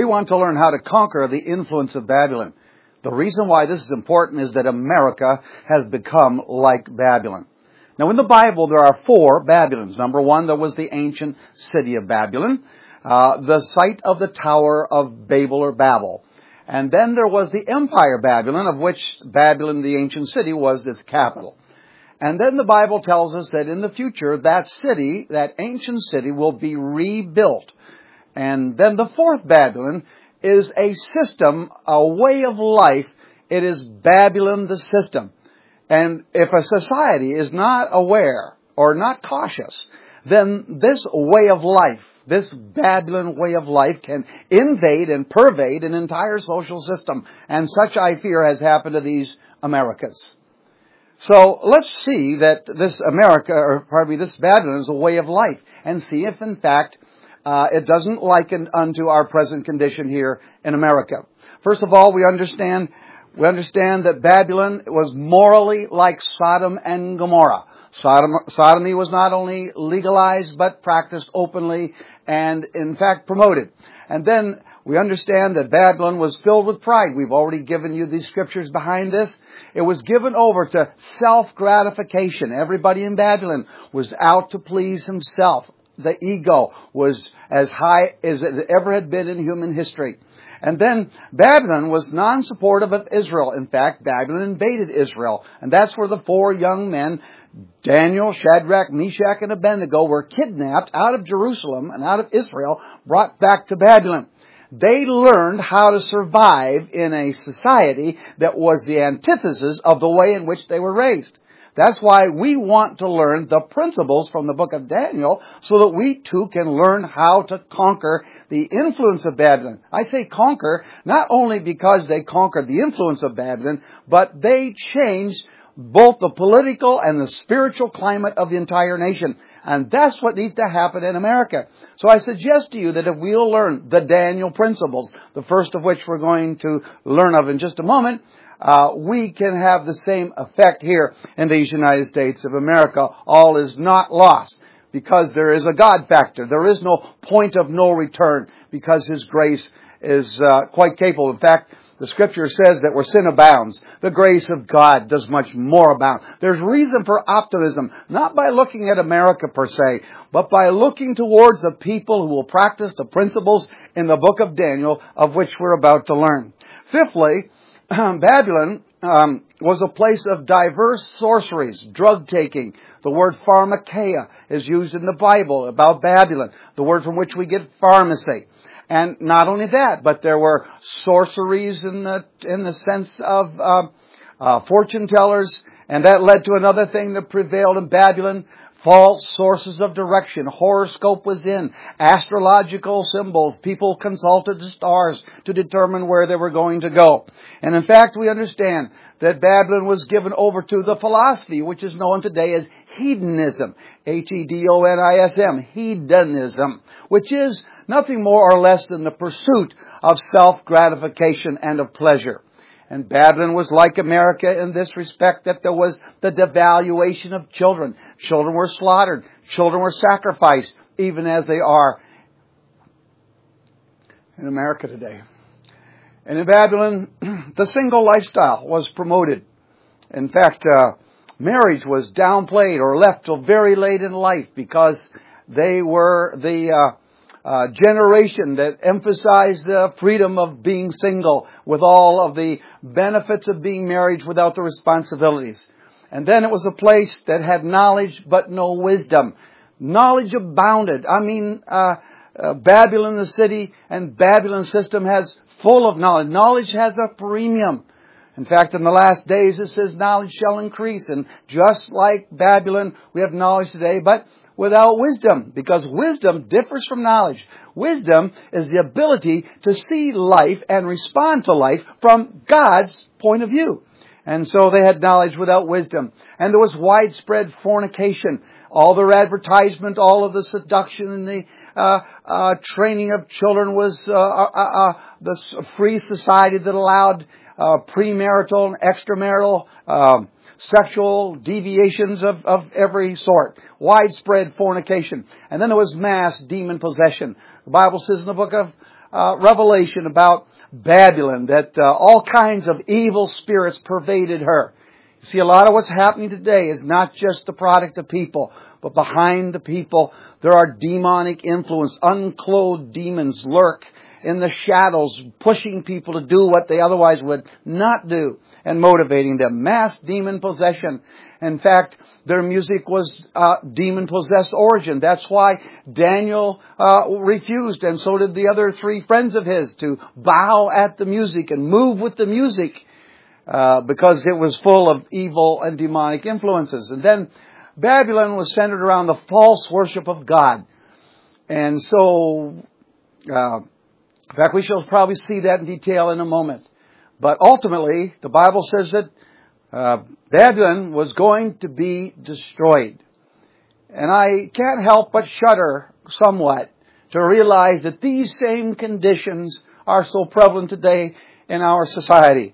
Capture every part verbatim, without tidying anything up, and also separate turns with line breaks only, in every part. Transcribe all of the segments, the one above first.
want to learn how to conquer the influence of Babylon. The reason why this is important is that America has become like Babylon. Now, in the Bible, there are four Babylons. Number one, there was the ancient city of Babylon, uh, the site of the Tower of Babel or Babel. And then there was the Empire Babylon, of which Babylon, the ancient city, was its capital. And then the Bible tells us that in the future, that city, that ancient city, will be rebuilt. And then the fourth Babylon is a system, a way of life. It is Babylon the system. And if a society is not aware or not cautious, then this way of life, this Babylon way of life can invade and pervade an entire social system. And such, I fear, has happened to these Americas. So let's see that this America, or pardon me, this Babylon is a way of life, and see if in fact uh, it doesn't liken unto our present condition here in America. First of all, we understand we understand that Babylon was morally like Sodom and Gomorrah. Sodom, sodomy was not only legalized but practiced openly and in fact promoted. And then we understand that Babylon was filled with pride. We've already given you these scriptures behind this. It was given over to self-gratification. Everybody in Babylon was out to please himself. The ego was as high as it ever had been in human history. And then Babylon was non-supportive of Israel. In fact, Babylon invaded Israel. And that's where the four young men, Daniel, Shadrach, Meshach, and Abednego, were kidnapped out of Jerusalem and out of Israel, brought back to Babylon. They learned how to survive in a society that was the antithesis of the way in which they were raised. That's why we want to learn the principles from the book of Daniel so that we too can learn how to conquer the influence of Babylon. I say conquer not only because they conquered the influence of Babylon, but they changed both the political and the spiritual climate of the entire nation. And that's what needs to happen in America. So I suggest to you that if we'll learn the Daniel principles, the first of which we're going to learn of in just a moment, uh, we can have the same effect here in these United States of America. All is not lost because there is a God factor. There is no point of no return because His grace is uh, quite capable. In fact, the Scripture says that where sin abounds, the grace of God does much more abound. There's reason for optimism, not by looking at America per se, but by looking towards a people who will practice the principles in the book of Daniel, of which we're about to learn. Fifthly, Babylon um, was a place of diverse sorceries, drug-taking. The word pharmakeia is used in the Bible about Babylon, the word from which we get pharmacy. And not only that, but there were sorceries in the in the sense of uh, uh, fortune tellers, and that led to another thing that prevailed in Babylon: false sources of direction. Horoscope was in, astrological symbols. People consulted the stars to determine where they were going to go. And in fact, we understand that Babylon was given over to the philosophy, which is known today as hedonism. H E D O N I S M, hedonism, which is nothing more or less than the pursuit of self-gratification and of pleasure. And Babylon was like America in this respect, that there was the devaluation of children. Children were slaughtered. Children were sacrificed, even as they are in America today. And in Babylon, the single lifestyle was promoted. In fact, uh, marriage was downplayed or left till very late in life because they were the uh, uh, generation that emphasized the freedom of being single with all of the benefits of being married without the responsibilities. And then it was a place that had knowledge but no wisdom. Knowledge abounded. I mean, uh, uh, Babylon, the city, and Babylon system has full of knowledge. Knowledge has a premium. In fact, in the last days, it says knowledge shall increase. And just like Babylon, we have knowledge today, but without wisdom, because wisdom differs from knowledge. Wisdom is the ability to see life and respond to life from God's point of view. And so they had knowledge without wisdom. And there was widespread fornication. All their advertisement, all of the seduction and the uh, uh, training of children was uh, uh, uh, the free society that allowed uh, premarital and extramarital uh, sexual deviations of, of every sort. Widespread fornication. And then there was mass demon possession. The Bible says in the book of uh, revelation about Babylon, that uh, all kinds of evil spirits pervaded her. You see, a lot of what's happening today is not just the product of people, but behind the people there are demonic influence. Unclothed demons lurk in the shadows, pushing people to do what they otherwise would not do and motivating them. Mass demon possession. In fact, their music was uh, demon-possessed origin. That's why Daniel uh, refused, and so did the other three friends of his, to bow at the music and move with the music uh, because it was full of evil and demonic influences. And then Babylon was centered around the false worship of God. And so, uh, in fact, we shall probably see that in detail in a moment. But ultimately, the Bible says that Uh, Babylon was going to be destroyed. And I can't help but shudder somewhat to realize that these same conditions are so prevalent today in our society.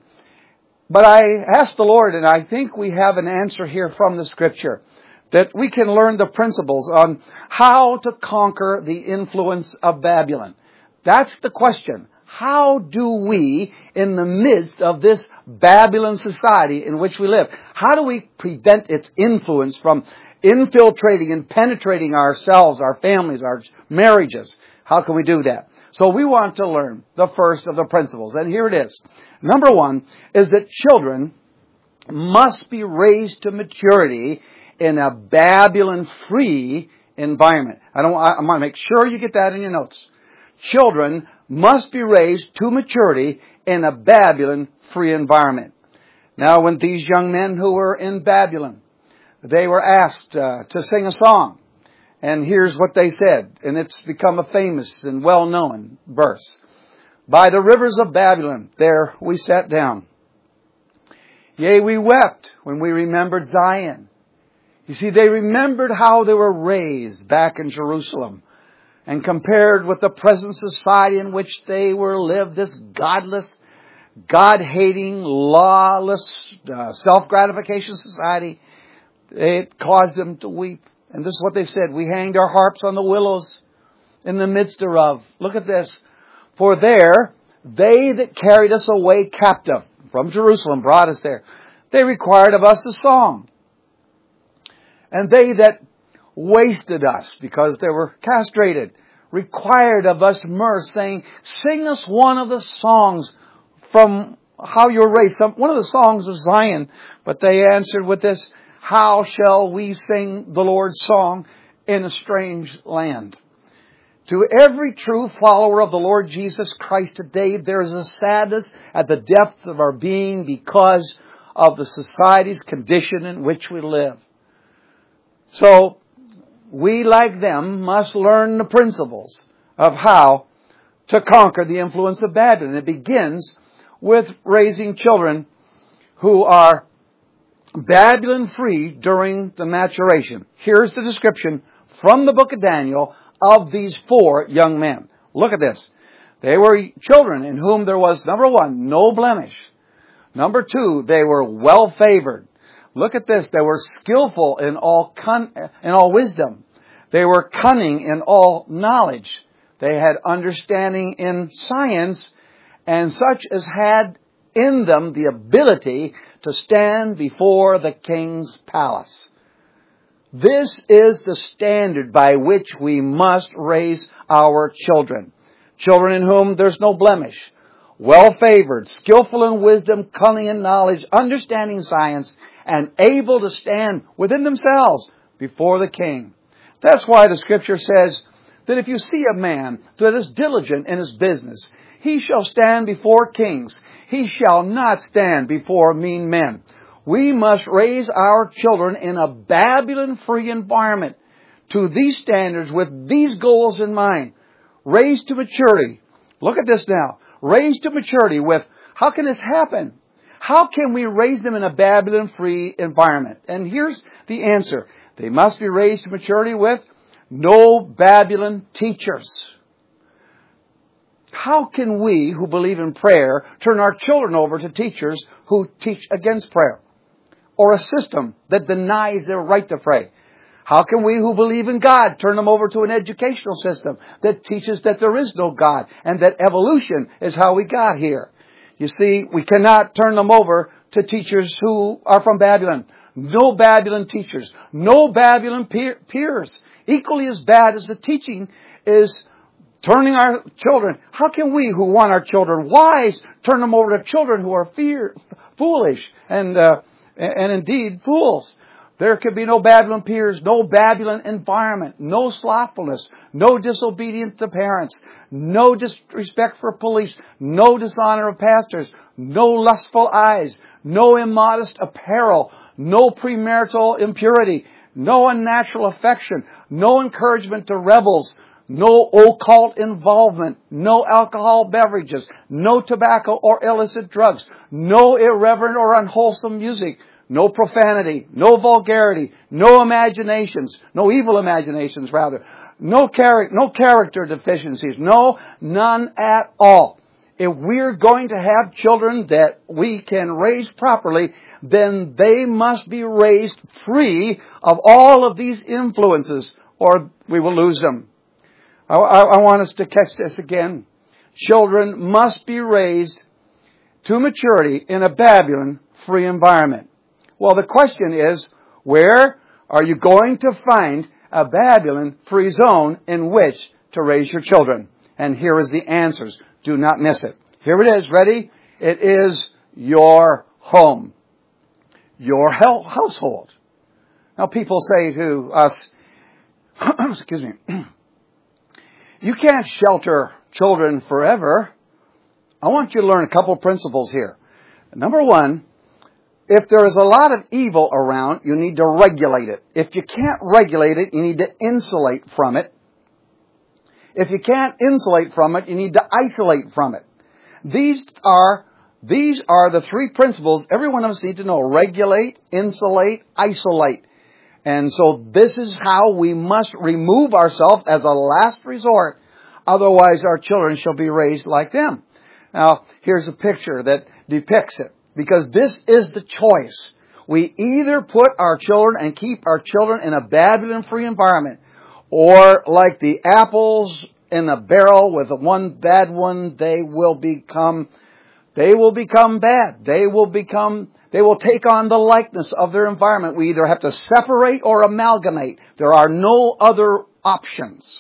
But I asked the Lord, and I think we have an answer here from the Scripture, that we can learn the principles on how to conquer the influence of Babylon. That's the question. How do we, in the midst of this Babylon society in which we live, how do we prevent its influence from infiltrating and penetrating ourselves, our families, our marriages? How can we do that? So we want to learn the first of the principles. And here it is. Number one is that children must be raised to maturity in a Babylon-free environment. I don't. I want to make sure you get that in your notes. Children must be raised to maturity in a Babylon-free environment. Now, when these young men who were in Babylon, they were asked uh, to sing a song. And here's what they said, and it's become a famous and well-known verse. By the rivers of Babylon, there we sat down. Yea, we wept when we remembered Zion. You see, they remembered how they were raised back in Jerusalem. And compared with the present society in which they were lived, this godless, God-hating, lawless, uh, self-gratification society, it caused them to weep. And this is what they said. We hanged our harps on the willows in the midst thereof. Look at this. For there, they that carried us away captive from Jerusalem brought us there. They required of us a song. And they that wasted us because they were castrated, required of us mirth, saying, sing us one of the songs from how you're raised, some, one of the songs of Zion. But they answered with this, how shall we sing the Lord's song in a strange land? To every true follower of the Lord Jesus Christ today, there is a sadness at the depth of our being because of the society's condition in which we live. So, we, like them, must learn the principles of how to conquer the influence of Babylon. It begins with raising children who are Babylon-free during the maturation. Here's the description from the book of Daniel of these four young men. Look at this. They were children in whom there was, number one, no blemish. Number two, they were well-favored. Look at this. They were skillful in all con- in all wisdom. They were cunning in all knowledge. They had understanding in science, and such as had in them the ability to stand before the king's palace. This is the standard by which we must raise our children. Children in whom there's no blemish. Well-favored, skillful in wisdom, cunning in knowledge, understanding science, and able to stand within themselves before the king. That's why the Scripture says that if you see a man that is diligent in his business, he shall stand before kings. He shall not stand before mean men. We must raise our children in a Babylon-free environment to these standards with these goals in mind. Raised to maturity. Look at this now. Raised to maturity with, how can this happen? How can we raise them in a Babylon-free environment? And here's the answer. They must be raised to maturity with no Babylon teachers. How can we, who believe in prayer, turn our children over to teachers who teach against prayer? Or a system that denies their right to pray? How can we who believe in God turn them over to an educational system that teaches that there is no God and that evolution is how we got here? You see, we cannot turn them over to teachers who are from Babylon. No Babylon teachers. No Babylon peer, peers. Equally as bad as the teaching is turning our children. How can we who want our children wise turn them over to children who are fear, foolish and, uh, and indeed fools? There could be no Babylon peers, no Babylon environment, no slothfulness, no disobedience to parents, no disrespect for police, no dishonor of pastors, no lustful eyes, no immodest apparel, no premarital impurity, no unnatural affection, no encouragement to rebels, no occult involvement, no alcohol beverages, no tobacco or illicit drugs, no irreverent or unwholesome music, no profanity, no vulgarity, no imaginations, no evil imaginations rather, no, char- no character deficiencies, no, none at all. If we're going to have children that we can raise properly, then they must be raised free of all of these influences or we will lose them. I, I, I want us to catch this again. Children must be raised to maturity in a Babylon-free environment. Well, the question is, where are you going to find a Babylon-free zone in which to raise your children? And here is the answers. Do not miss it. Here it is. Ready? It is your home. Your household. Now, people say to us, excuse me, you can't shelter children forever. I want you to learn a couple principles here. Number one, if there is a lot of evil around, you need to regulate it. If you can't regulate it, you need to insulate from it. If you can't insulate from it, you need to isolate from it. These are, these are the three principles every one of us needs to know. Regulate, insulate, isolate. And so this is how we must remove ourselves as a last resort. Otherwise, our children shall be raised like them. Now, here's a picture that depicts it. Because this is the choice. We either put our children and keep our children in a Babylon-free environment, or like the apples in a barrel with one bad one, they will become, they will become bad. They will become, they will take on the likeness of their environment. We either have to separate or amalgamate. There are no other options.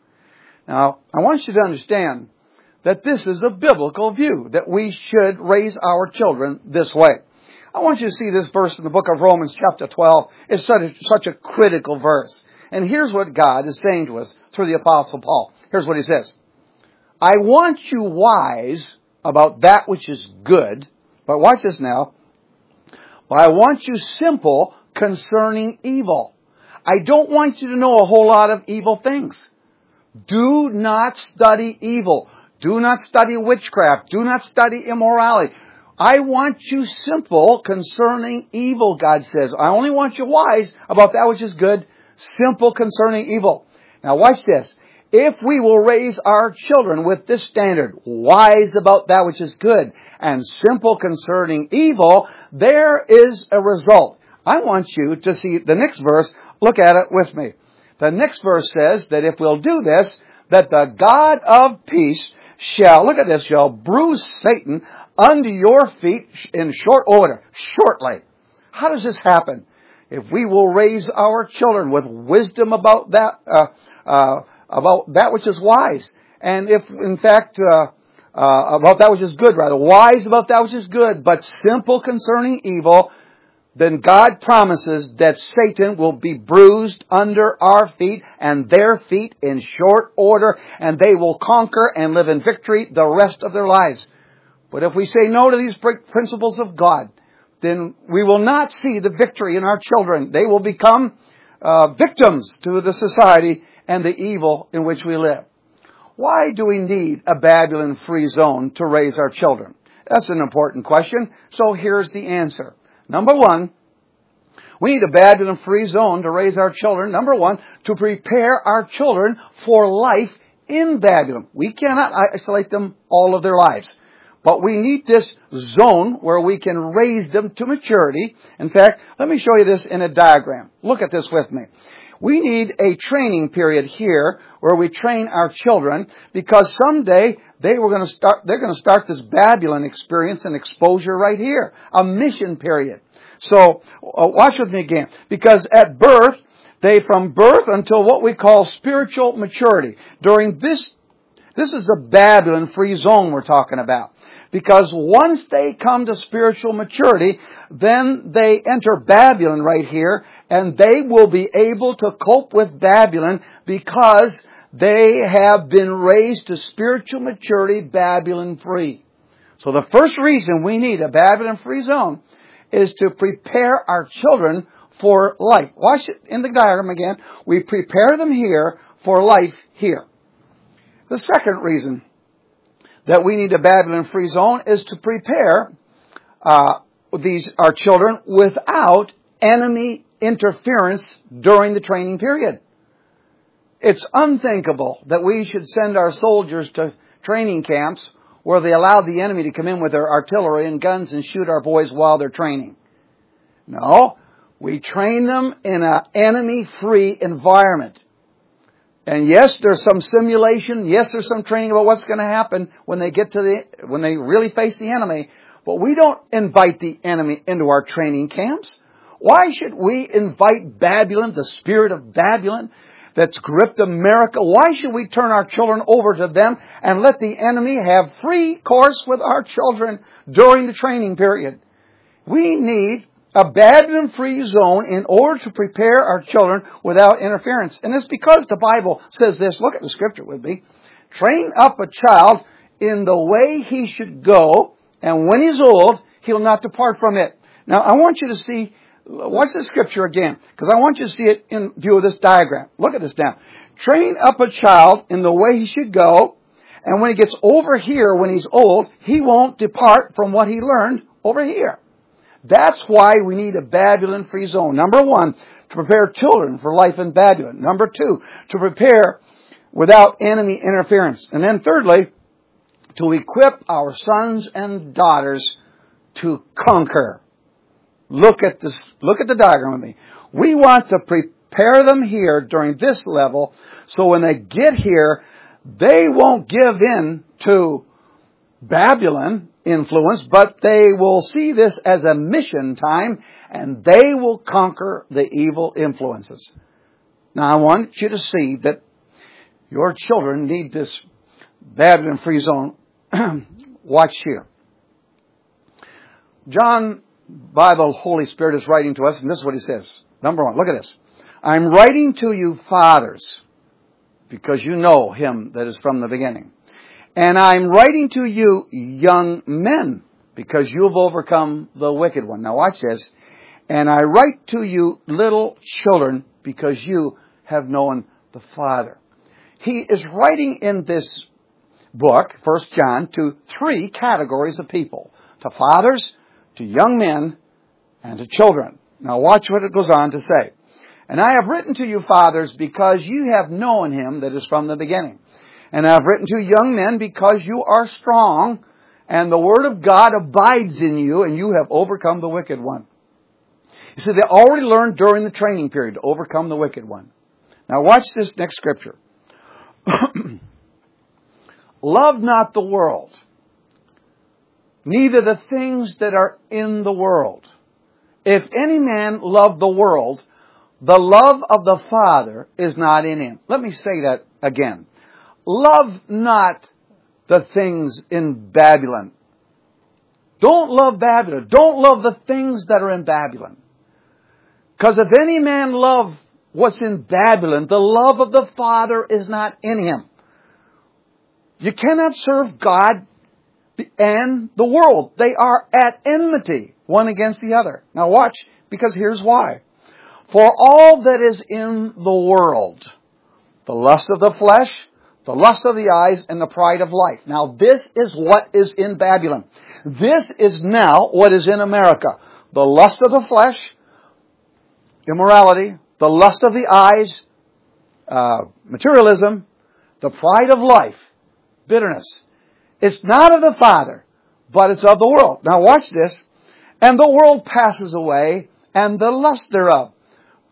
Now, I want you to understand that this is a biblical view, that we should raise our children this way. I want you to see this verse in the book of Romans chapter twelve. It's such a, such a critical verse. And here's what God is saying to us through the Apostle Paul. Here's what he says. I want you wise about that which is good, but watch this now. But I want you simple concerning evil. I don't want you to know a whole lot of evil things. Do not study evil. Do not study witchcraft. Do not study immorality. I want you simple concerning evil, God says. I only want you wise about that which is good, simple concerning evil. Now watch this. If we will raise our children with this standard, wise about that which is good and simple concerning evil, there is a result. I want you to see the next verse. Look at it with me. The next verse says that if we'll do this, that the God of peace shall, look at this, shall bruise Satan under your feet in short order, shortly. How does this happen? If we will raise our children with wisdom about that, uh, uh, about that which is wise, and if, in fact, uh, uh, about that which is good, rather, wise about that which is good, but simple concerning evil, then God promises that Satan will be bruised under our feet and their feet in short order, and they will conquer and live in victory the rest of their lives. But if we say no to these principles of God, then we will not see the victory in our children. They will become uh, victims to the society and the evil in which we live. Why do we need a Babylon-free zone to raise our children? That's an important question. So here's the answer. Number one, we need a Babylon-free zone to raise our children. Number one, to prepare our children for life in Babylon. We cannot isolate them all of their lives. But we need this zone where we can raise them to maturity. In fact, let me show you this in a diagram. Look at this with me. We need a training period here where we train our children, because someday they were going to start, they're going to start this Babylon experience and exposure right here. A mission period. So, uh, watch with me again. Because at birth, they from birth until what we call spiritual maturity. During this, this is the Babylon-free zone we're talking about. Because once they come to spiritual maturity, then they enter Babylon right here, and they will be able to cope with Babylon because they have been raised to spiritual maturity Babylon-free. So the first reason we need a Babylon-free zone is to prepare our children for life. Watch it in the diagram again. We prepare them here for life here. The second reason that we need a Babylon-free zone is to prepare uh, these our children without enemy interference during the training period. It's unthinkable that we should send our soldiers to training camps where they allow the enemy to come in with their artillery and guns and shoot our boys while they're training. No, we train them in an enemy-free environment. And yes, there's some simulation. Yes, there's some training about what's going to happen when they get to the, when they really face the enemy. But we don't invite the enemy into our training camps. Why should we invite Babylon, the spirit of Babylon that's gripped America? Why should we turn our children over to them and let the enemy have free course with our children during the training period? We need a Babylon-free zone in order to prepare our children without interference. And it's because the Bible says this. Look at the scripture with me. Train up a child in the way he should go, and when he's old, he'll not depart from it. Now, I want you to see, watch the scripture again, because I want you to see it in view of this diagram. Look at this now. Train up a child in the way he should go, and when he gets over here, when he's old, he won't depart from what he learned over here. That's why we need a Babylon-free zone. Number one, to prepare children for life in Babylon. Number two, to prepare without enemy interference. And then thirdly, to equip our sons and daughters to conquer. Look at this, look at the diagram with me. We want to prepare them here during this level, so when they get here, they won't give in to Babylon influence, but they will see this as a mission time, and they will conquer the evil influences. Now, I want you to see that your children need this Babylon-free zone. Watch here. John, by the Holy Spirit, is writing to us, and this is what he says. Number one, look at this. I'm writing to you, fathers, because you know him that is from the beginning. And I'm writing to you, young men, because you've overcome the wicked one. Now watch this. And I write to you, little children, because you have known the Father. He is writing in this book, First John, to three categories of people. To fathers, to young men, and to children. Now watch what it goes on to say. And I have written to you, fathers, because you have known him that is from the beginning. And I have written to young men because you are strong, and the word of God abides in you, and you have overcome the wicked one. You see, they already learned during the training period to overcome the wicked one. Now watch this next scripture. Love not the world, neither the things that are in the world. If any man love the world, the love of the Father is not in him. Let me say that again. Love not the things in Babylon. Don't love Babylon. Don't love the things that are in Babylon. Because if any man love what's in Babylon, the love of the Father is not in him. You cannot serve God and the world. They are at enmity, one against the other. Now watch, because here's why. For all that is in the world, the lust of the flesh, the lust of the eyes, and the pride of life. Now this is what is in Babylon. This is now what is in America. The lust of the flesh, immorality, the lust of the eyes, uh, materialism, the pride of life, bitterness. It's not of the Father, but it's of the world. Now watch this. And the world passes away, and the lust thereof.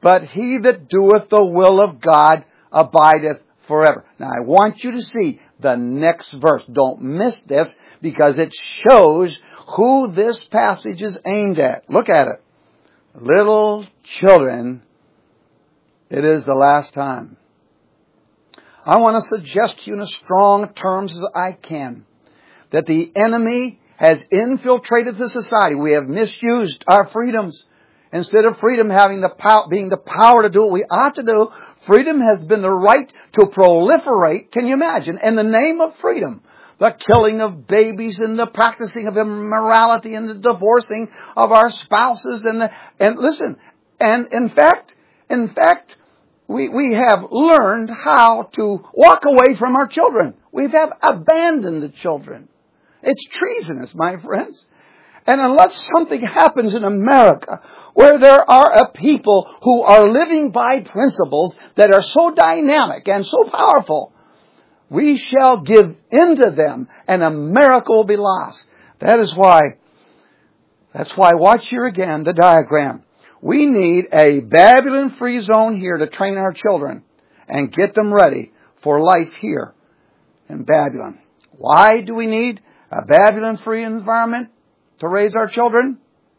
but he that doeth the will of God abideth forever. Now I want you to see the next verse. Don't miss this, because it shows who this passage is aimed at. Look at it. Little children, it is the last time. I want to suggest to you in as strong terms as I can that the enemy has infiltrated the society. We have misused our freedoms. Instead of freedom having the power, being the power to do what we ought to do, freedom has been the right to proliferate. Can you imagine? In the name of freedom, the killing of babies and the practicing of immorality and the divorcing of our spouses and the, and listen, and in fact, in fact, we, we have learned how to walk away from our children. We have abandoned the children. It's treasonous, my friends. And unless something happens in America where there are a people who are living by principles that are so dynamic and so powerful, we shall give in to them and America will be lost. That is why, that's why, watch here again the diagram. We need a Babylon-free zone here to train our children and get them ready for life here in Babylon. Why do we need a Babylon-free environment to raise our children?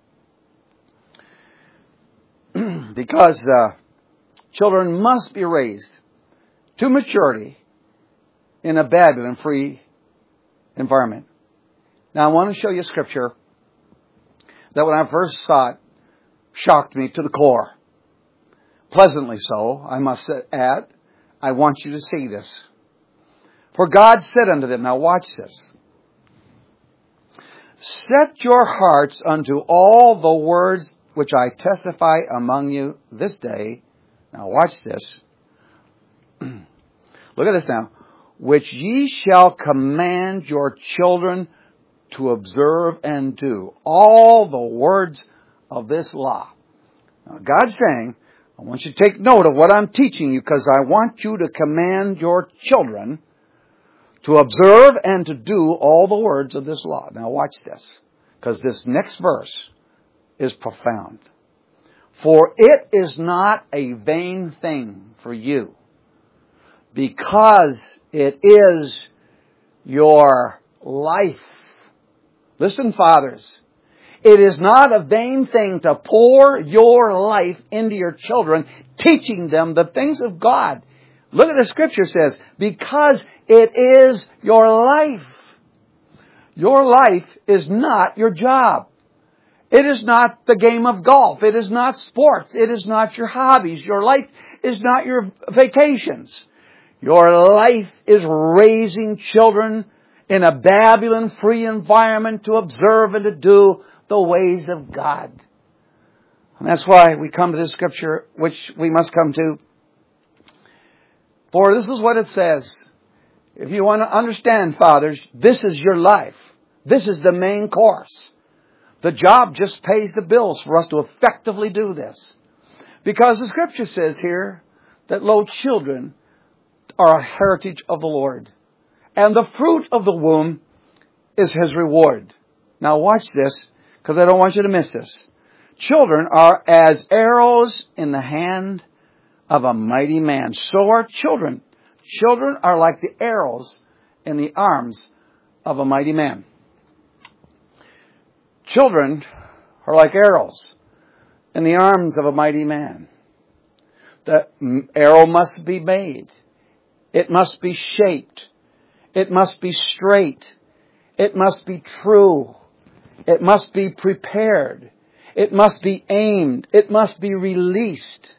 Because uh, children must be raised to maturity in a Babylon-free environment. Now I want to show you a scripture that when I first saw it, shocked me to the core. Pleasantly so, I must add. I want you to see this. For God said unto them, now watch this. Set your hearts unto all the words which I testify among you this day. Now watch this. Look at this now. Which ye shall command your children to observe and do. All the words of this law. Now God's saying, I want you to take note of what I'm teaching you, because I want you to command your children to observe and to do all the words of this law. Now watch this, because this next verse is profound. For it is not a vain thing for you, because it is your life. Listen, fathers. It is not a vain thing to pour your life into your children, teaching them the things of God. Look at the scripture says, because it is your life. Your life is not your job. It is not the game of golf. It is not sports. It is not your hobbies. Your life is not your vacations. Your life is raising children in a Babylon-free environment to observe and to do the ways of God. And that's why we come to this scripture, which we must come to. For this is what it says. If you want to understand, fathers, this is your life. This is the main course. The job just pays the bills for us to effectively do this. Because the scripture says here that, lo, children are a heritage of the Lord. And the fruit of the womb is His reward. Now watch this, because I don't want you to miss this. Children are as arrows in the hand of a mighty man. So are children. Children are like the arrows in the arms of a mighty man. Children are like arrows in the arms of a mighty man. The arrow must be made. It must be shaped. It must be straight. It must be true. It must be prepared. It must be aimed. It must be released.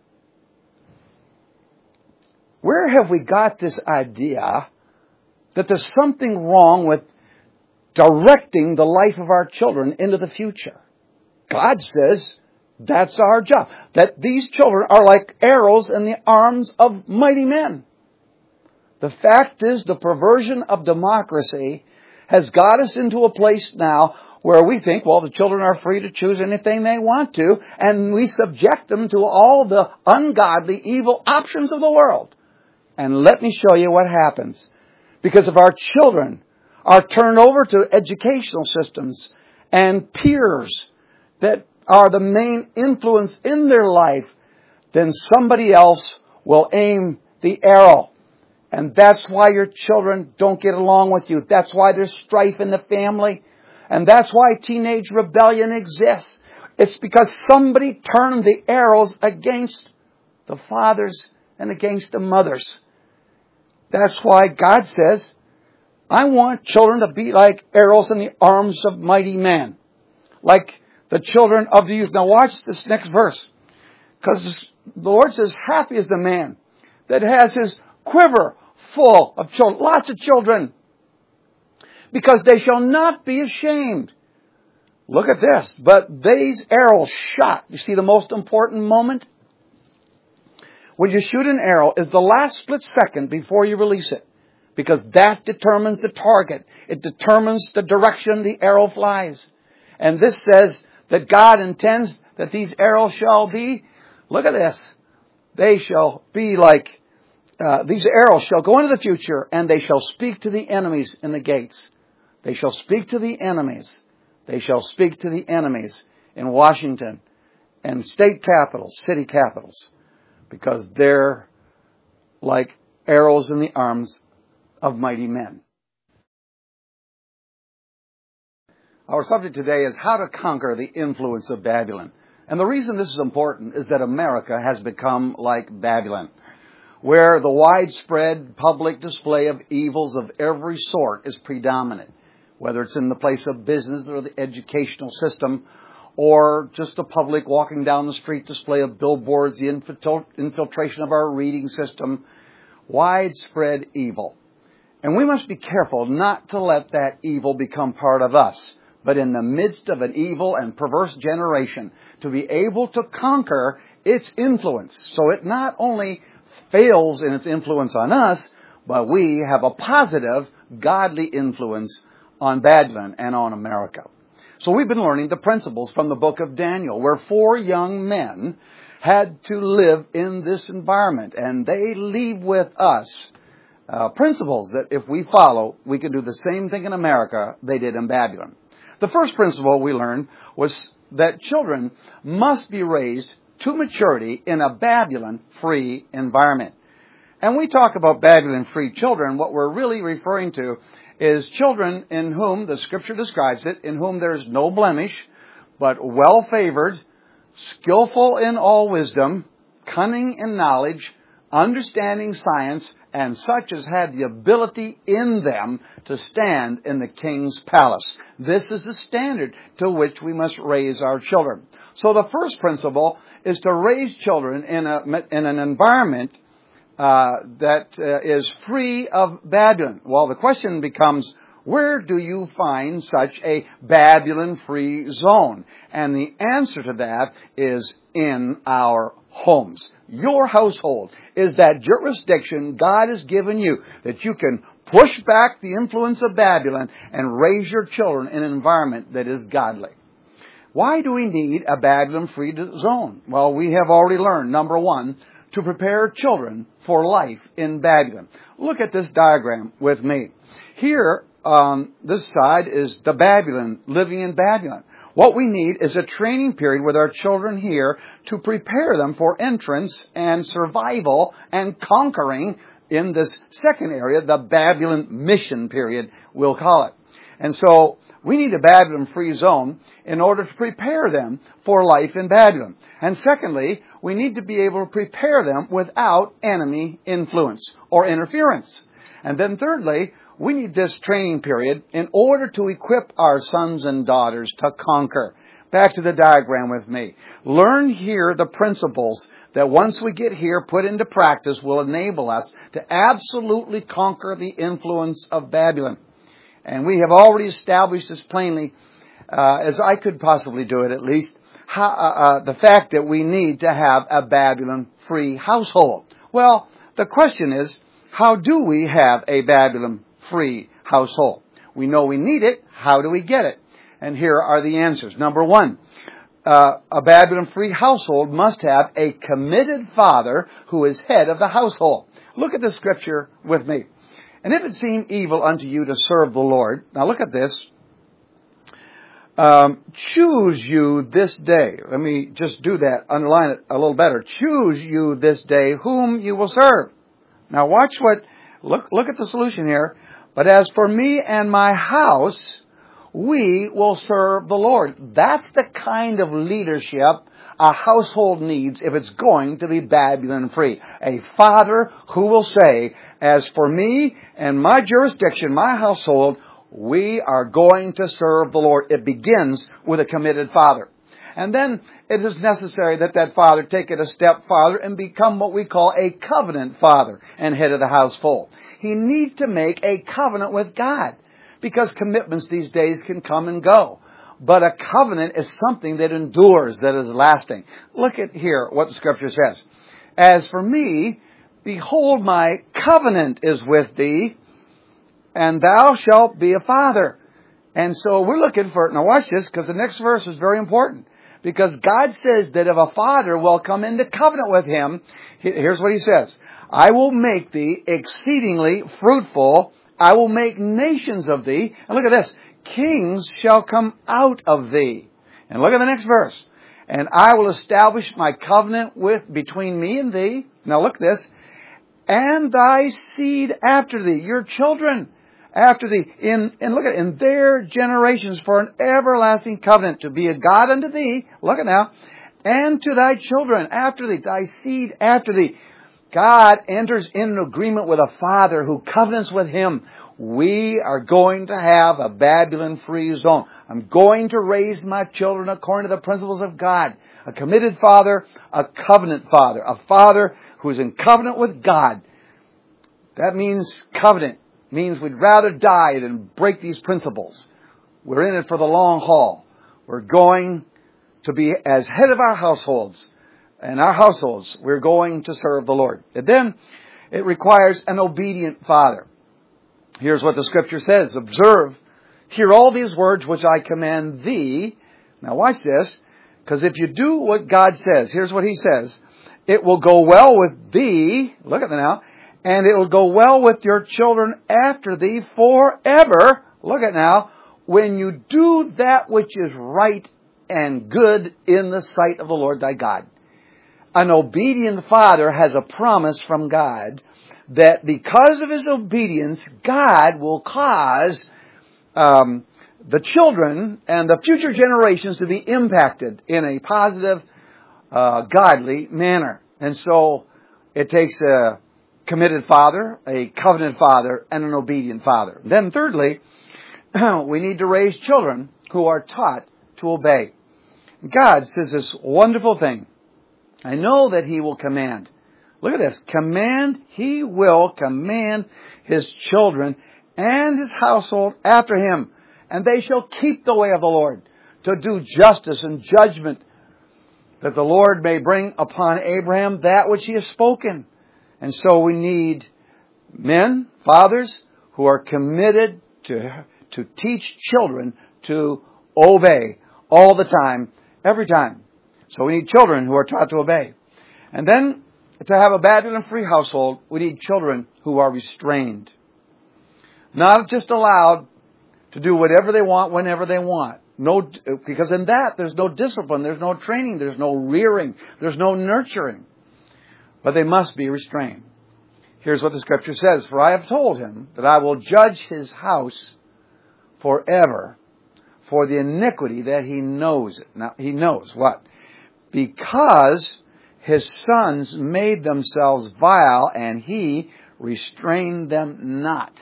Where have we got this idea that there's something wrong with directing the life of our children into the future? God says that's our job. That these children are like arrows in the arms of mighty men. The fact is, the perversion of democracy has got us into a place now where we think, well, the children are free to choose anything they want to, and we subject them to all the ungodly, evil options of the world. And let me show you what happens. Because if our children are turned over to educational systems and peers that are the main influence in their life, then somebody else will aim the arrow. And that's why your children don't get along with you. That's why there's strife in the family. And that's why teenage rebellion exists. It's because somebody turned the arrows against the fathers and against the mothers. That's why God says, I want children to be like arrows in the arms of mighty men. Like the children of the youth. Now watch this next verse. Because the Lord says, happy is the man that has his quiver full of children. Lots of children. Because they shall not be ashamed. Look at this. But these arrows shot. You see the most important moment? When you shoot an arrow is the last split second before you release it. Because that determines the target. It determines the direction the arrow flies. And this says that God intends that these arrows shall be, look at this, they shall be like, uh, these arrows shall go into the future and they shall speak to the enemies in the gates. They shall speak to the enemies. They shall speak to the enemies in Washington and state capitals, city capitals, because they're like arrows in the arms of mighty men. Our subject today is how to conquer the influence of Babylon. And the reason this is important is that America has become like Babylon, where the widespread public display of evils of every sort is predominant, whether it's in the place of business or the educational system, or just the public walking down the street display of billboards, the infiltration of our reading system, widespread evil. And we must be careful not to let that evil become part of us, but in the midst of an evil and perverse generation, to be able to conquer its influence. So it not only fails in its influence on us, but we have a positive, godly influence on Babylon and on America. So we've been learning the principles from the book of Daniel, where four young men had to live in this environment. And they leave with us uh, principles that if we follow, we can do the same thing in America they did in Babylon. The first principle we learned was that children must be raised to maturity in a Babylon-free environment. And we talk about Babylon-free children, what we're really referring to is children in whom, the Scripture describes it, in whom there's no blemish, but well-favored, skillful in all wisdom, cunning in knowledge, understanding science, and such as had the ability in them to stand in the king's palace. This is the standard to which we must raise our children. So the first principle is to raise children in a in an environment uh, that uh, is free of Babylon. Well, the question becomes, where do you find such a Babylon-free zone? And the answer to that is in our homes. Your household is that jurisdiction God has given you that you can push back the influence of Babylon and raise your children in an environment that is godly. Why do we need a Babylon-free zone? Well, we have already learned, number one, to prepare children for life in Babylon. Look at this diagram with me. Here, on this side is the Babylon, living in Babylon. What we need is a training period with our children here to prepare them for entrance and survival and conquering in this second area, the Babylon mission period, we'll call it. And so we need a Babylon-free zone in order to prepare them for life in Babylon. And secondly, we need to be able to prepare them without enemy influence or interference. And then thirdly, we need this training period in order to equip our sons and daughters to conquer. Back to the diagram with me. Learn here the principles that once we get here put into practice will enable us to absolutely conquer the influence of Babylon. And we have already established this plainly, uh, as I could possibly do it at least, how, uh, uh, the fact that we need to have a Babylon-free household. Well, the question is, how do we have a Babylon-free household? We know we need it. How do we get it? And here are the answers. Number one, uh, a Babylon-free household must have a committed father who is head of the household. Look at the scripture with me. And if it seem evil unto you to serve the Lord, now look at this. Um, choose you this day. Let me just do that, underline it a little better. Choose you this day whom you will serve. Now watch what, look, look at the solution here. But as for me and my house, we will serve the Lord. That's the kind of leadership a household needs if it's going to be Babylon free. A father who will say, as for me and my jurisdiction, my household, we are going to serve the Lord. It begins with a committed father. And then it is necessary that that father take it a step farther and become what we call a covenant father and head of the household. He needs to make a covenant with God, because commitments these days can come and go. But a covenant is something that endures, that is lasting. Look at here what the Scripture says. As for me, behold, my covenant is with thee, and thou shalt be a father. And so we're looking for, now watch this, because the next verse is very important. Because God says that if a father will come into covenant with him, here's what he says. I will make thee exceedingly fruitful. I will make nations of thee. And look at this. Kings shall come out of thee. And look at the next verse. And I will establish my covenant with between me and thee. Now look at this. And thy seed after thee, your children after thee, in, and look at it, in their generations for an everlasting covenant to be a God unto thee. Look at now. And to thy children after thee, thy seed after thee. God enters in an agreement with a father who covenants with him. We are going to have a Babylon-free zone. I'm going to raise my children according to the principles of God. A committed father, a covenant father. A father who is in covenant with God. That means covenant. Means we'd rather die than break these principles. We're in it for the long haul. We're going to be as head of our households. And our households, we're going to serve the Lord. And then it requires an obedient father. Here's what the Scripture says. Observe, hear all these words which I command thee. Now watch this, because if you do what God says, here's what He says. It will go well with thee. Look at that now. And it will go well with your children after thee forever. Look at now. When you do that which is right and good in the sight of the Lord thy God. An obedient father has a promise from God that because of his obedience, God will cause um, the children and the future generations to be impacted in a positive, uh, godly manner. And so it takes a committed father, a covenant father, and an obedient father. Then thirdly, we need to raise children who are taught to obey. God says this wonderful thing. I know that He will command. Look at this. Command, He will command His children and His household after Him. And they shall keep the way of the Lord to do justice and judgment, that the Lord may bring upon Abraham that which He has spoken. And so we need men, fathers, who are committed to, to teach children to obey all the time, every time. So we need children who are taught to obey. And then, to have a Babylon-free household, we need children who are restrained. Not just allowed to do whatever they want, whenever they want. No, because in that, there's no discipline, there's no training, there's no rearing, there's no nurturing. But they must be restrained. Here's what the Scripture says. For I have told him that I will judge his house forever for the iniquity that he knows. Now, he knows what? Because his sons made themselves vile and he restrained them not.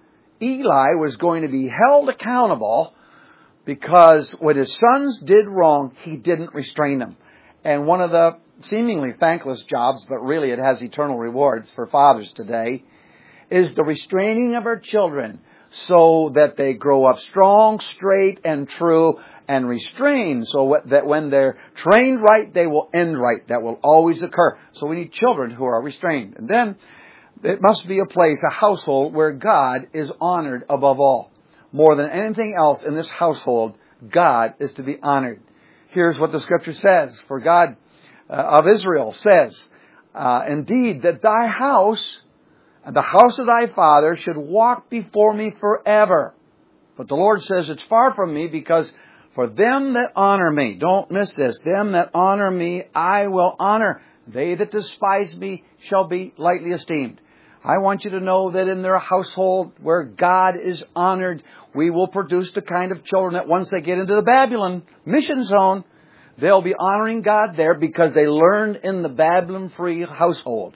Eli was going to be held accountable because when his sons did wrong, he didn't restrain them. And one of the seemingly thankless jobs, but really it has eternal rewards for fathers today, is the restraining of our children so that they grow up strong, straight, and true, and restrained so that when they're trained right, they will end right. That will always occur. So we need children who are restrained. And then it must be a place, a household, where God is honored above all. More than anything else in this household, God is to be honored. Here's what the Scripture says. For God Uh, of Israel says, uh, indeed, that thy house and the house of thy father should walk before me forever. But the Lord says, it's far from me because For them that honor me, don't miss this, them that honor me I will honor. They that despise me shall be lightly esteemed. I want you to know that in their household where God is honored, we will produce the kind of children that once they get into the Babylon mission zone, they'll be honoring God there because they learned in the Babylon-free household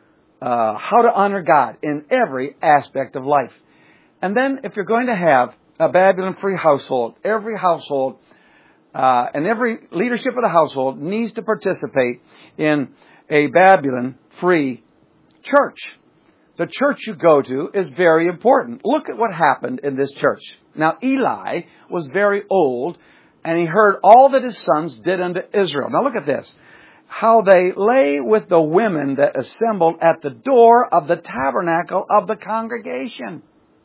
uh, how to honor God in every aspect of life. And then if you're going to have a Babylon-free household, every household uh, and every leadership of the household needs to participate in a Babylon-free church. The church you go to is very important. Look at what happened in this church. Now, Eli was very old, and he heard all that his sons did unto Israel. Now, look at this. How they lay with the women that assembled at the door of the tabernacle of the congregation.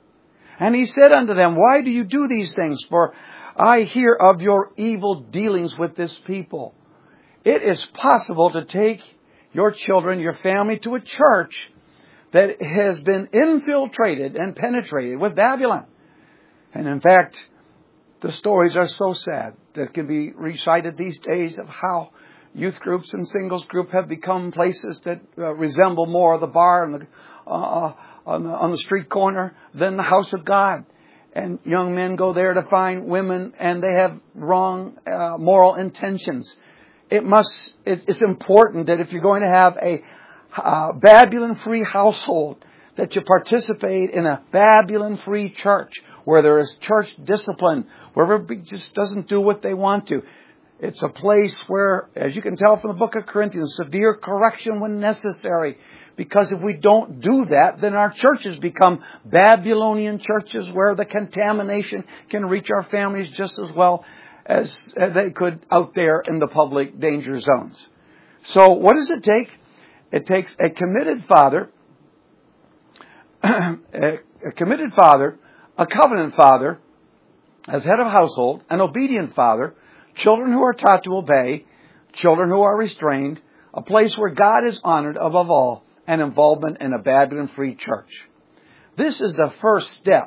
And he said unto them, Why do you do these things? For I hear of your evil dealings with this people. It is possible to take your children, your family, to a church that has been infiltrated and penetrated with Babylon. And in fact, the stories are so sad that can be recited these days of how youth groups and singles group have become places that uh, resemble more the bar and the, uh, on, the, on the street corner than the house of God. And young men go there to find women, and they have wrong uh, moral intentions. It must. It's important that if you're going to have a Uh, Babylon-free household, that you participate in a Babylon-free church where there is church discipline, where everybody just doesn't do what they want to. It's a place where, as you can tell from the book of Corinthians, severe correction when necessary. Because if we don't do that, then our churches become Babylonian churches where the contamination can reach our families just as well as they could out there in the public danger zones. So what does it take? It takes a committed father, a committed father, a covenant father, as head of household, an obedient father, children who are taught to obey, children who are restrained, a place where God is honored above all, and involvement in a Babylon-free church. This is the first step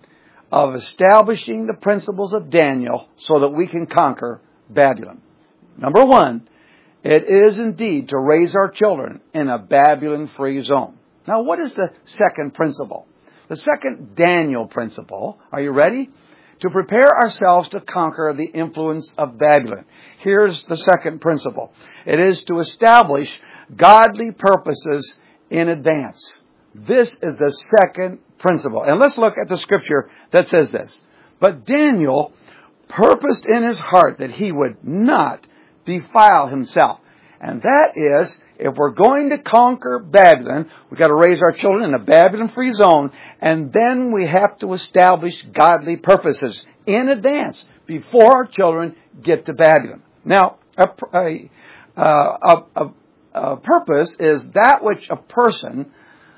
of establishing the principles of Daniel so that we can conquer Babylon. Number one, it is indeed to raise our children in a Babylon-free zone. Now, what is the second principle? The second Daniel principle, are you ready? To prepare ourselves to conquer the influence of Babylon. Here's the second principle. It is to establish godly purposes in advance. This is the second principle. And let's look at the scripture that says this. But Daniel purposed in his heart that he would not defile himself. And that is, if we're going to conquer Babylon, we've got to raise our children in a Babylon-free zone, and then we have to establish godly purposes in advance before our children get to Babylon. Now, a, a, a, a, a purpose is that which a person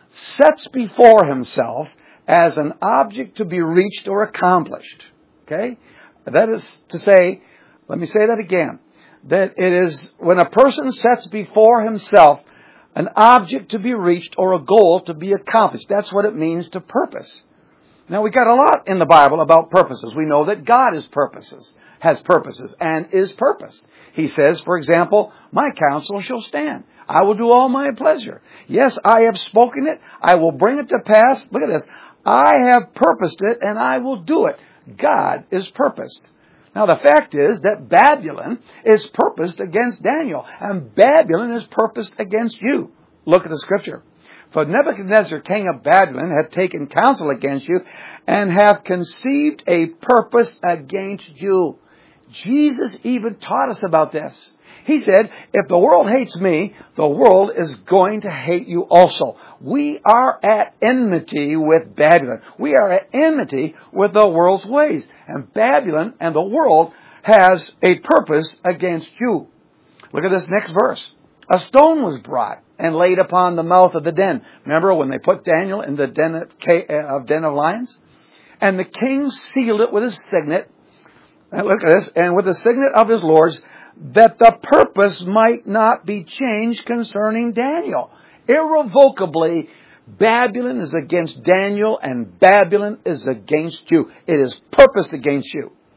sets before himself as an object to be reached or accomplished. Okay? That is to say, let me say that again. That it is when a person sets before himself an object to be reached or a goal to be accomplished. That's what it means to purpose. Now, we got a lot in the Bible about purposes. We know that God is purposes, has purposes, and is purposed. He says, for example, my counsel shall stand. I will do all my pleasure. Yes, I have spoken it. I will bring it to pass. Look at this. I have purposed it, and I will do it. God is purposed. Now, the fact is that Babylon is purposed against Daniel, and Babylon is purposed against you. Look at the scripture. For Nebuchadnezzar, king of Babylon, hath taken counsel against you, and hath conceived a purpose against you. Jesus even taught us about this. He said, if the world hates me, the world is going to hate you also. We are at enmity with Babylon. We are at enmity with the world's ways. And Babylon and the world has a purpose against you. Look at this next verse. A stone was brought and laid upon the mouth of the den. Remember when they put Daniel in the den of, den of lions? And the king sealed it with his signet. And look at this. And with the signet of his lords, that the purpose might not be changed concerning Daniel. Irrevocably, Babylon is against Daniel, and Babylon is against you. It is purposed against you.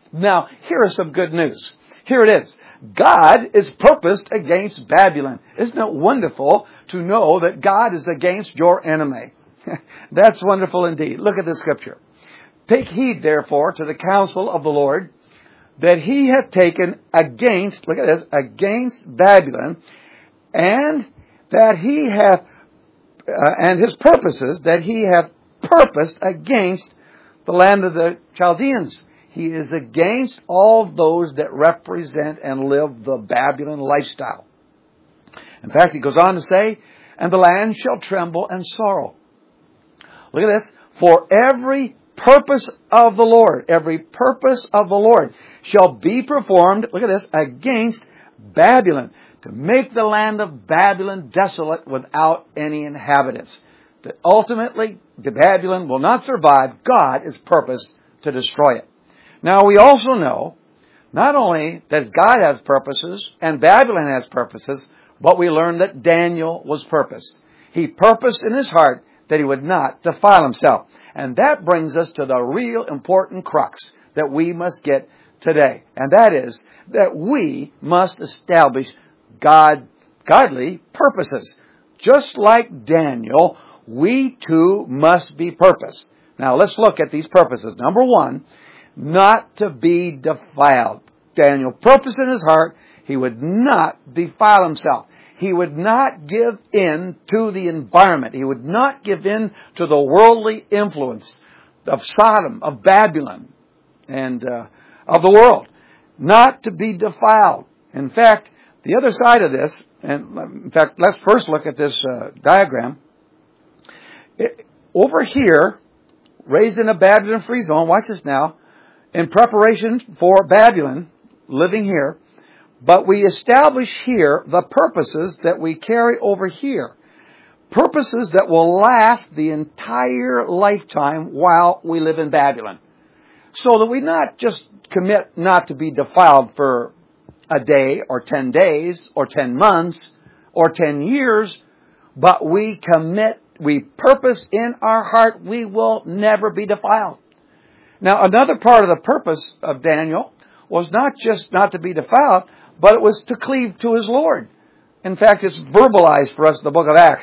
Now, here is some good news. Here it is. God is purposed against Babylon. Isn't it wonderful to know that God is against your enemy? That's wonderful indeed. Look at the scripture. Take heed, therefore, to the counsel of the Lord, that he hath taken against, look at this, against Babylon, and that he hath, uh, and his purposes, that he hath purposed against the land of the Chaldeans. He is against all those that represent and live the Babylon lifestyle. In fact, he goes on to say, and the land shall tremble and sorrow. Look at this. For every purpose of the Lord, every purpose of the Lord shall be performed, look at this, against Babylon, to make the land of Babylon desolate without any inhabitants. That ultimately, the Babylon will not survive. God is purposed to destroy it. Now, we also know, not only that God has purposes and Babylon has purposes, but we learn that Daniel was purposed. He purposed in his heart that he would not defile himself. And that brings us to the real important crux that we must get today. And that is that we must establish God, godly purposes. Just like Daniel, we too must be purposed. Now, let's look at these purposes. Number one, not to be defiled. Daniel purposed in his heart he would not defile himself. He would not give in to the environment. He would not give in to the worldly influence of Sodom, of Babylon, and uh, of the world. Not to be defiled. In fact, the other side of this, and in fact, let's first look at this uh, diagram. It, over here, raised in a Babylon-free zone, watch this now, in preparation for Babylon, living here, but we establish here the purposes that we carry over here. Purposes that will last the entire lifetime while we live in Babylon. So that we not just commit not to be defiled for a day or ten days or ten months or ten years, but we commit, we purpose in our heart we will never be defiled. Now, another part of the purpose of Daniel was not just not to be defiled, but it was to cleave to his Lord. In fact, it's verbalized for us in the book of Acts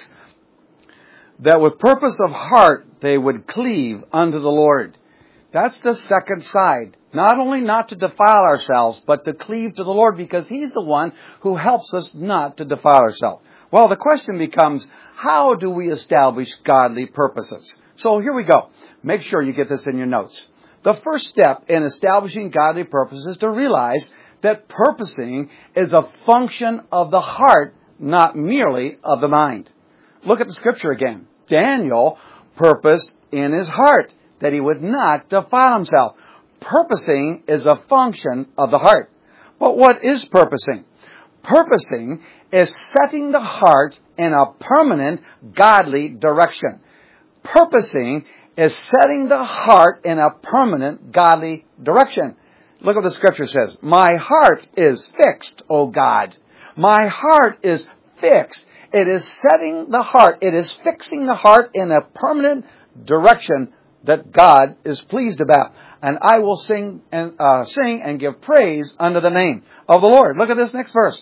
that with purpose of heart they would cleave unto the Lord. That's the second side. Not only not to defile ourselves, but to cleave to the Lord because He's the one who helps us not to defile ourselves. Well, the question becomes, how do we establish godly purposes? So here we go. Make sure you get this in your notes. The first step in establishing godly purposes is to realize that purposing is a function of the heart, not merely of the mind. Look at the scripture again. Daniel purposed in his heart that he would not defile himself. Purposing is a function of the heart. But what is purposing? Purposing is setting the heart in a permanent godly direction. Purposing is setting the heart in a permanent godly direction. Look what the scripture says. My heart is fixed, O God. My heart is fixed. It is setting the heart. It is fixing the heart in a permanent direction that God is pleased about. And I will sing and uh, sing and give praise unto the name of the Lord. Look at this next verse.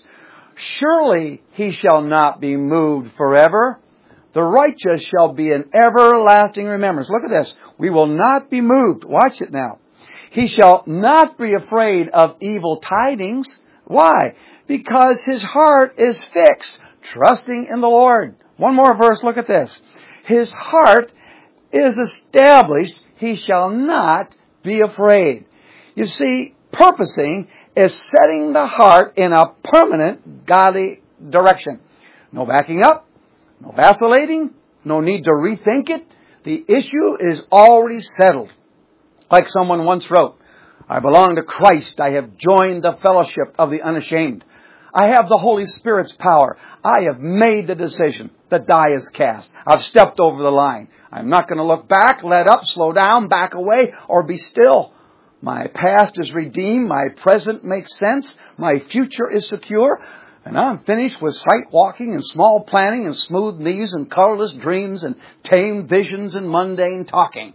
Surely he shall not be moved forever. The righteous shall be in everlasting remembrance. Look at this. We will not be moved. Watch it now. He shall not be afraid of evil tidings. Why? Because his heart is fixed, trusting in the Lord. One more verse. Look at this. His heart is established. He shall not be afraid. You see, purposing is setting the heart in a permanent godly direction. No backing up. No vacillating. No need to rethink it. The issue is already settled. Like someone once wrote, I belong to Christ. I have joined the fellowship of the unashamed. I have the Holy Spirit's power. I have made the decision. The die is cast. I've stepped over the line. I'm not going to look back, let up, slow down, back away, or be still. My past is redeemed. My present makes sense. My future is secure. And I'm finished with sight walking and small planning and smooth knees and colorless dreams and tame visions and mundane talking.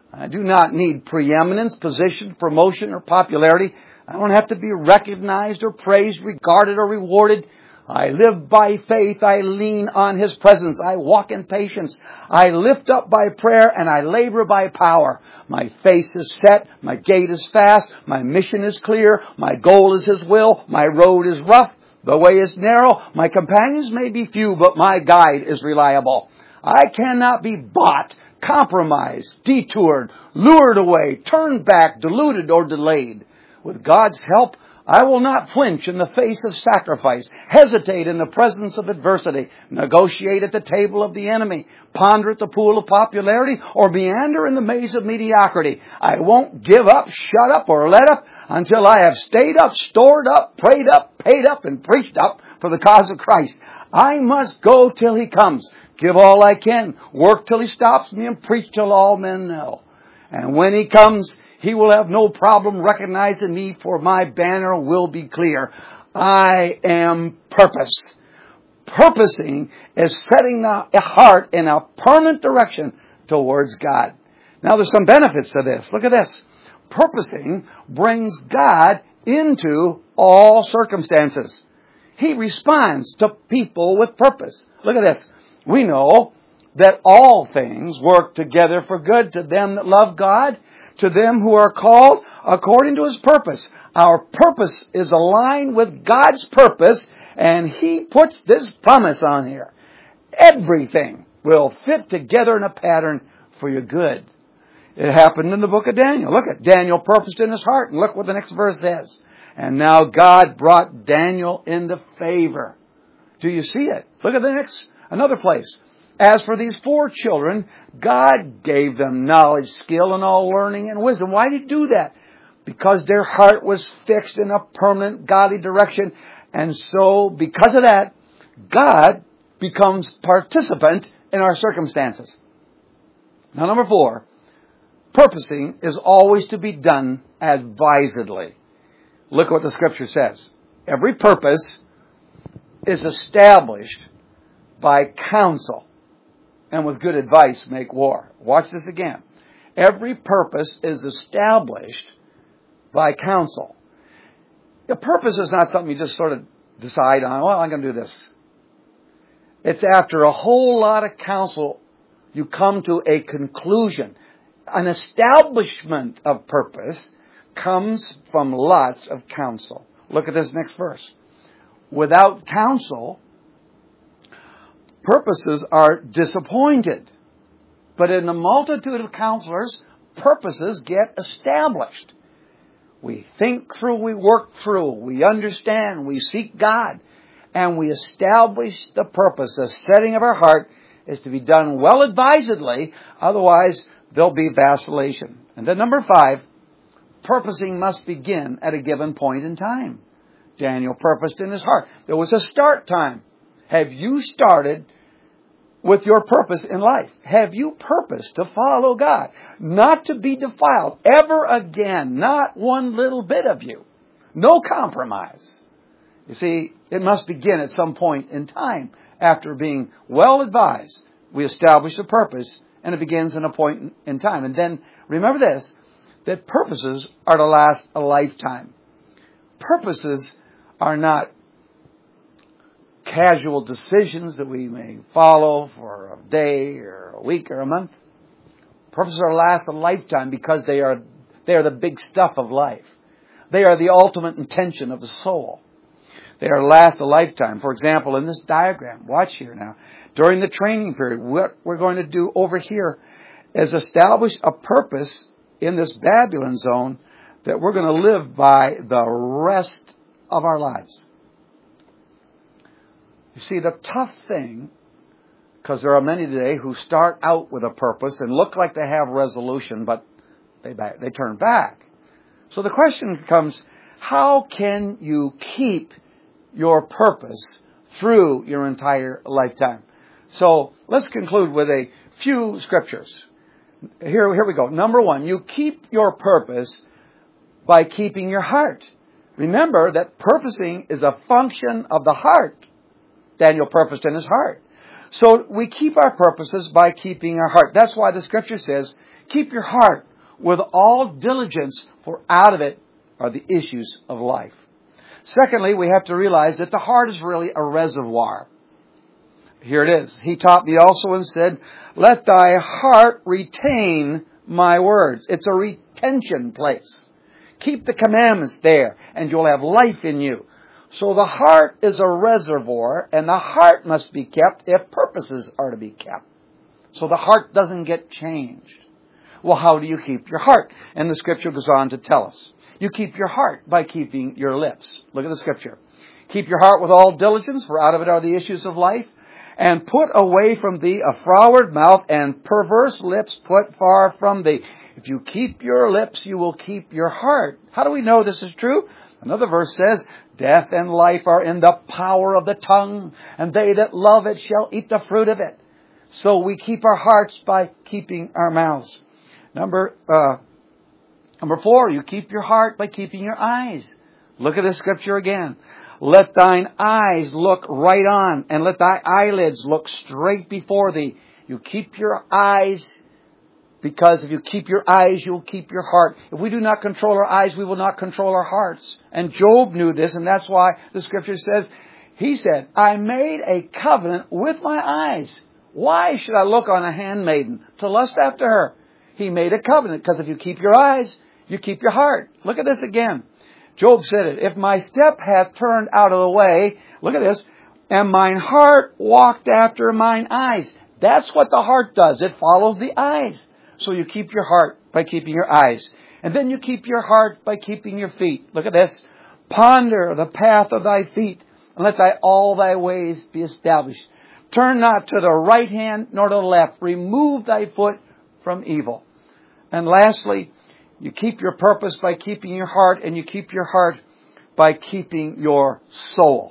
I do not need preeminence, position, promotion, or popularity. I don't have to be recognized or praised, regarded or rewarded. I live by faith. I lean on His presence. I walk in patience. I lift up by prayer and I labor by power. My face is set. My gait is fast. My mission is clear. My goal is His will. My road is rough. The way is narrow. My companions may be few, but my guide is reliable. I cannot be bought, compromised, detoured, lured away, turned back, deluded, or delayed. With God's help, I will not flinch in the face of sacrifice, hesitate in the presence of adversity, negotiate at the table of the enemy, ponder at the pool of popularity, or meander in the maze of mediocrity. I won't give up, shut up, or let up until I have stayed up, stored up, prayed up, paid up, and preached up for the cause of Christ. I must go till He comes, give all I can, work till He stops me, and preach till all men know. And when He comes, He will have no problem recognizing me, for my banner will be clear. I am purpose. Purposing is setting the heart in a permanent direction towards God. Now there's some benefits to this. Look at this. Purposing brings God into all circumstances. He responds to people with purpose. Look at this. We know that all things work together for good to them that love God, to them who are called according to His purpose. Our purpose is aligned with God's purpose, and He puts this promise on here. Everything will fit together in a pattern for your good. It happened in the book of Daniel. Look at Daniel purposed in his heart, and look what the next verse says. And now God brought Daniel into favor. Do you see it? Look at the next, another place. As for these four children, God gave them knowledge, skill, and all learning and wisdom. Why did He do that? Because their heart was fixed in a permanent godly direction. And so, because of that, God becomes participant in our circumstances. Now, number four, purposing is always to be done advisedly. Look what the Scripture says. Every purpose is established by counsel, and with good advice make war. Watch this again. Every purpose is established by counsel. The purpose is not something you just sort of decide on, well, I'm going to do this. It's after a whole lot of counsel, you come to a conclusion. An establishment of purpose comes from lots of counsel. Look at this next verse. Without counsel, purposes are disappointed. But in the multitude of counselors, purposes get established. We think through, we work through, we understand, we seek God, and we establish the purpose. The setting of our heart is to be done well advisedly, otherwise there'll be vacillation. And then number five, purposing must begin at a given point in time. Daniel purposed in his heart. There was a start time. Have you started with your purpose in life? Have you purposed to follow God? Not to be defiled ever again. Not one little bit of you. No compromise. You see, it must begin at some point in time. After being well advised, we establish a purpose, and it begins in a point in time. And then, remember this, that purposes are to last a lifetime. Purposes are not casual decisions that we may follow for a day or a week or a month. Purposes are to last a lifetime because they are they are the big stuff of life. They are the ultimate intention of the soul. They are to last a lifetime. For example, in this diagram, watch here now. During the training period, what we're going to do over here is establish a purpose in this Babylon zone that we're going to live by the rest of our lives. You see, the tough thing, because there are many today who start out with a purpose and look like they have resolution, but they back, they turn back. So the question becomes, how can you keep your purpose through your entire lifetime? So let's conclude with a few scriptures. Here, here we go. Number one, you keep your purpose by keeping your heart. Remember that purposing is a function of the heart. Daniel purposed in his heart. So we keep our purposes by keeping our heart. That's why the Scripture says, Keep your heart with all diligence, for out of it are the issues of life. Secondly, we have to realize that the heart is really a reservoir. Here it is. He taught me also and said, let thy heart retain my words. It's a retention place. Keep the commandments there, and you'll have life in you. So the heart is a reservoir, and the heart must be kept if purposes are to be kept. So the heart doesn't get changed. Well, how do you keep your heart? And the Scripture goes on to tell us. You keep your heart by keeping your lips. Look at the Scripture. Keep your heart with all diligence, for out of it are the issues of life. And put away from thee a froward mouth, and perverse lips put far from thee. If you keep your lips, you will keep your heart. How do we know this is true? Another verse says, death and life are in the power of the tongue, and they that love it shall eat the fruit of it. So we keep our hearts by keeping our mouths. Number, uh, number four, you keep your heart by keeping your eyes. Look at the Scripture again. Let thine eyes look right on, and let thy eyelids look straight before thee. You keep your eyes, because if you keep your eyes, you'll keep your heart. If we do not control our eyes, we will not control our hearts. And Job knew this, and that's why the Scripture says, he said, I made a covenant with my eyes. Why should I look on a handmaiden to lust after her? He made a covenant, because if you keep your eyes, you keep your heart. Look at this again. Job said it, if my step hath turned out of the way, look at this, and mine heart walked after mine eyes. That's what the heart does. It follows the eyes. So you keep your heart by keeping your eyes. And then you keep your heart by keeping your feet. Look at this. Ponder the path of thy feet, and let thy all thy ways be established. Turn not to the right hand nor to the left. Remove thy foot from evil. And lastly, you keep your purpose by keeping your heart, and you keep your heart by keeping your soul.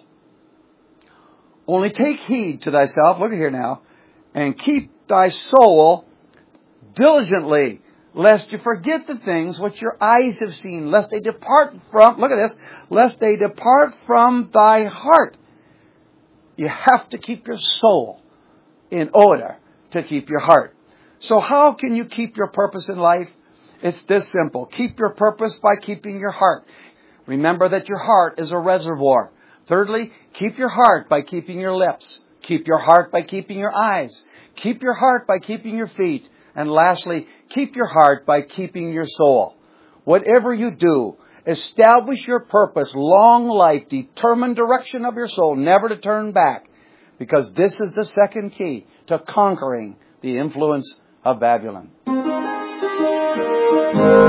Only take heed to thyself, look at here now, and keep thy soul diligently, lest you forget the things which your eyes have seen, lest they depart from, look at this, lest they depart from thy heart. You have to keep your soul in order to keep your heart. So how can you keep your purpose in life? It's this simple. Keep your purpose by keeping your heart. Remember that your heart is a reservoir. Thirdly, keep your heart by keeping your lips. Keep your heart by keeping your eyes. Keep your heart by keeping your feet. And lastly, keep your heart by keeping your soul. Whatever you do, establish your purpose, long life, determined direction of your soul, never to turn back. Because this is the second key to conquering the influence of Babylon. Thank you.